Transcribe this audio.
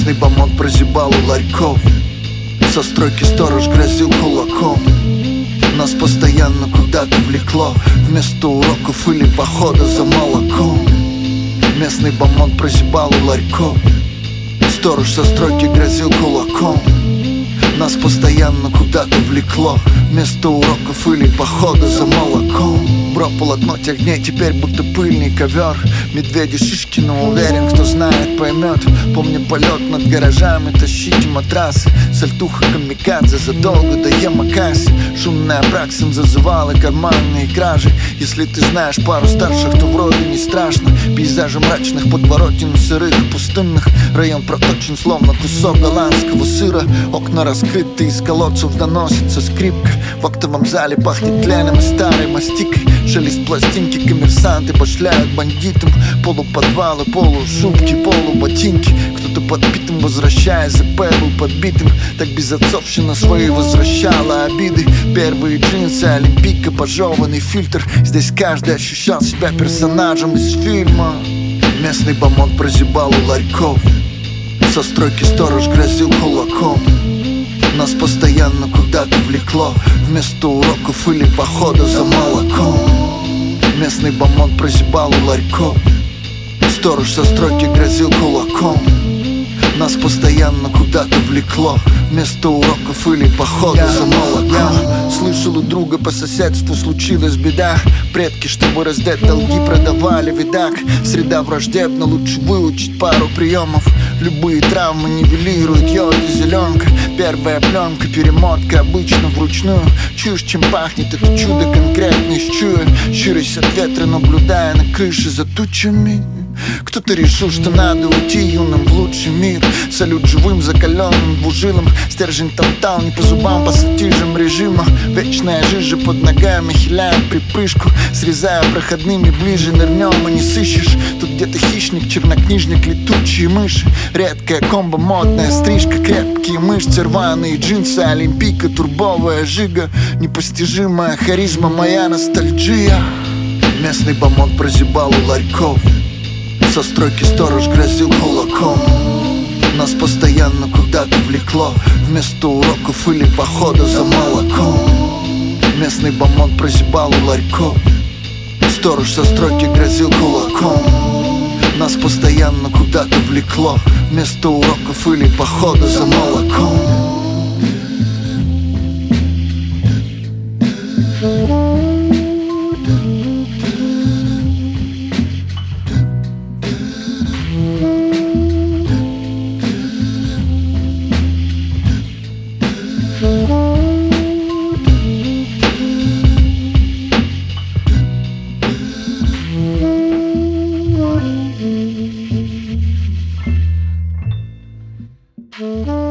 Местный бомонд прозябал у ларьков, со стройки сторож грозил кулаком. Нас постоянно куда-то влекло, вместо уроков или похода за молоком. Местный бомонд прозябал у ларьков, сторож со стройки грозил кулаком. Нас постоянно куда-то влекло, вместо уроков или похода за молоком. Бро, полотно тех дней теперь будто пыльный ковер. Медведи Шишкина, уверен, кто знает, поймет. Помню полет над гаражами, тащите матрасы. Сальтуха камикадзе задолго до Ямакаси. Шумная Апраксин зазывала карманные кражи. Если ты знаешь пару старших, то вроде не страшно. Пейзажи мрачных подворотен, сырых и пустынных. Район проточен, словно кусок голландского сыра. Окна раскрыты, из колодцев доносится скрипка. В актовом зале пахнет тленом и старой мастикой. Шелест пластинки, коммерсанты башляют бандитам. Полуподвалы, полушубки, полуботинки. Кто-то подбитым, возвращаясь, ЗП был подбитым. Так безотцовщина свои возвращала обиды. Первые джинсы, олимпийка, пожеванный фильтр. Здесь каждый ощущал себя персонажем из фильма. Местный бомонд прозябал у ларьков, со стройки сторож грозил кулаком. Нас постоянно куда-то влекло, вместо уроков или похода за молоком. Местный бомонд прозябал у ларьков, сторож со стройки грозил кулаком. Нас постоянно куда-то влекло, вместо уроков или похода за молоком. Слышал у друга по соседству случилась беда. Предки, чтобы раздать долги, продавали видак. Среда враждебна, лучше выучить пару приемов. Любые травмы нивелирует йод и зеленка. Первая пленка, перемотка, обычно вручную. Чушь, чем пахнет это чудо конкретно из чуя. Щурясь от ветра, наблюдая на крыше за тучами. Кто-то решил, что надо уйти юным в лучший мир. Салют живым, закаленным, двужилым. Стержень топтал не по зубам, пассатижам режима. Вечная жижа под ногами, хиляем припрыжку. Срезая проходными ближе, нырнем и не сыщешь. Тут где-то хищник, чернокнижник, летучие мыши. Редкая комбо, модная стрижка, крепкие мышцы, рваные джинсы, олимпийка, турбовая жига. Непостижимая харизма, моя ностальгия. Местный бомонд прозябал у ларьков, со стройки сторож грозил кулаком. Нас постоянно куда-то влекло, вместо уроков или похода за молоком. Местный бомонд прозябал у ларьков, сторож со стройки грозил кулаком. Нас постоянно куда-то влекло, вместо уроков или похода за молоком. Mm-hmm.